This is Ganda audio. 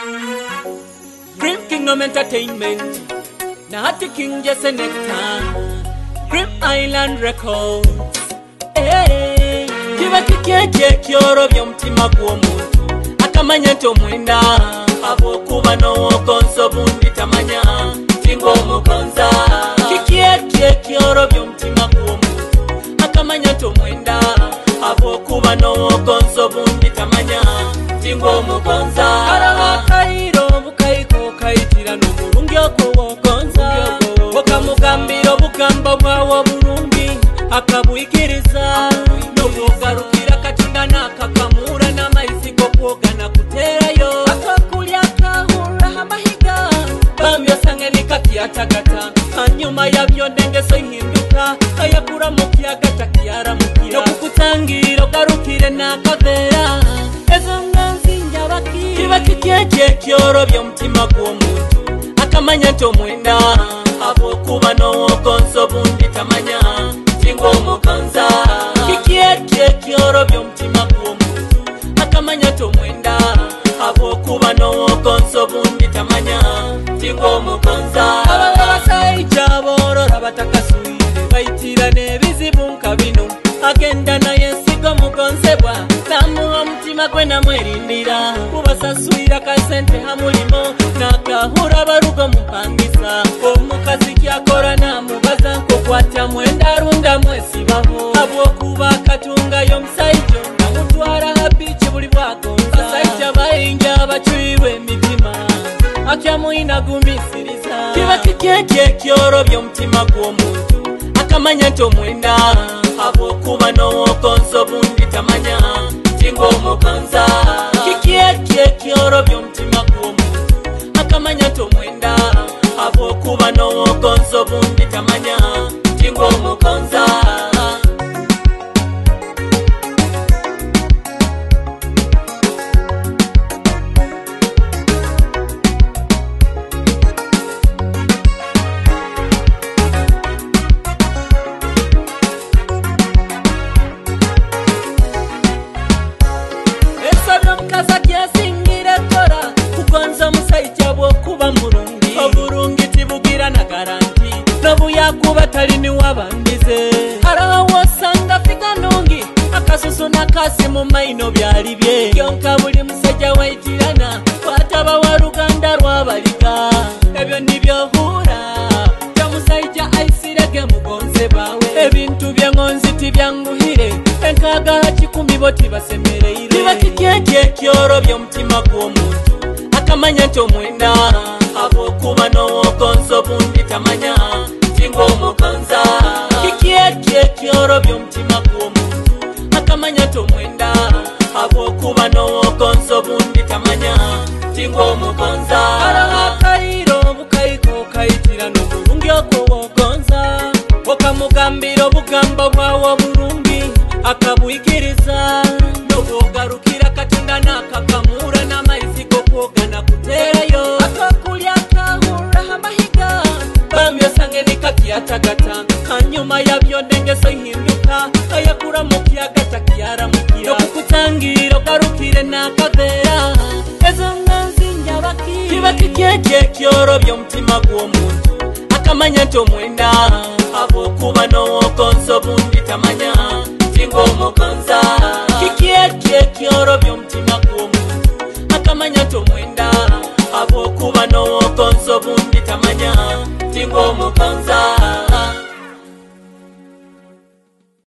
Grim Kingdom Entertainment, Nahati King Jesse Nectar, Grim Island Records. Hey, kiba kikeke kyoro by'omutima gw'omuntu akamanya tomwenda habwokuba n'owogonza obundi tamanya tinga omugonza. Kikeke kyoro by'omutima gw'omuntu akamanya tomwenda habwokuba n'owogonza obundi tamanya tinga omugonza. Akayiro bukayiko kayitira n'obulungi okuwogonza okamugambira obugamba bwawo obulungi akabuyigiriza n'okugarukira katinda n'akakamura n'amaizi g'okwoga nakuteerayo akakulya akahura amahiga bambi osange nikakiyatagata hanyuma yabyo ndengeso ihinduka ayakura mu kiyaga takiyaramukira n'okukutangira ogarukire n'akaveera ezo nganzi njabaki kiba kikeke kyoro by'omutima gw'omuntu akamanya tomwenda habwokuba n'owogonza obundi tamanya tinga omugonza. Kikeke kyoro by'omutima gw'omuntu akamanya tomwenda habwokuba n'owogonza obundi tamanya tinga omugonza. Abasajja boorora batakasuire bayitira n'ebizibu nka bino agenda naye nsigo mugonzebwa namuwa omutima gwe namwerindira kubasasuyira kasente hamulimo nakahura barugo mupangisa omukazi kyakora namubaza nkokwatya mwenda arunda mwesibaho habwokuba akatungayo omusaijo namutwara habici buli bwagonza. Basajja bayinja bakyuirwa emitima akyamwinagumisiriza kiba kikeke kyoro by'omutima gw'omuntu akamanya tomwenda habwokuba n'owogonza obundi tamanya tinga omugonza. Kikeke kyoro by'omutima gw'omuntu akamanya tomwenda habwokuba n'owogonza obundi tamanya tinga omugonza. Kaza kyasingira kora kugonza omusajja bw'okuba mulungi obulungi tibugira na garanti n'obuyakuba talini wabandize arawo osanga figa nungi akasusu nakasi mu maino byali bye kyonka buli musajja wayitirana wataba wa luganda lwabaliga ebyo nibyohura kyamusajja aisirege mugonze bawe ebintu by'engonzi tibyanguhire enkaga kikumi bo tibasemereire. Kiba kikeke kyoro by'omutima gw'omuntu akamanya tomwenda habwokuba n'owogonza obundi tamanya tinga omugonza. Kikeke kyoro by'omutima gw'omuntu akamanya tomwenda habwokuba n'owogonza obundi tamanya tinga omugonza. Akayiro bukayiko kayitira n'obulungi okuwogonza okamugambira obugamba bwawo obulungi akabuyigiriza n'okugarukira katinda n'akakamura n'amaizi g'okwoga nakuteerayo akakulya akahura amahiga bambi osange nikakiyatagata hanyuma yabyo ndengeso ihinduka ayakura mu kiyaga takiyaramukira n'okukutangira ogarukire n'akaveera ezo nganzi njabaki kiba kikeke kyoro by'omutima gw'omuntu akamanya tomwenda habwokuba n'owogonza obundi tamanya tinga omugonza. Kikeke kyoro by'omutima gw'omuntu akamanya tomwenda habwokuba n'owogonza obundi tamanya tinga omugonza.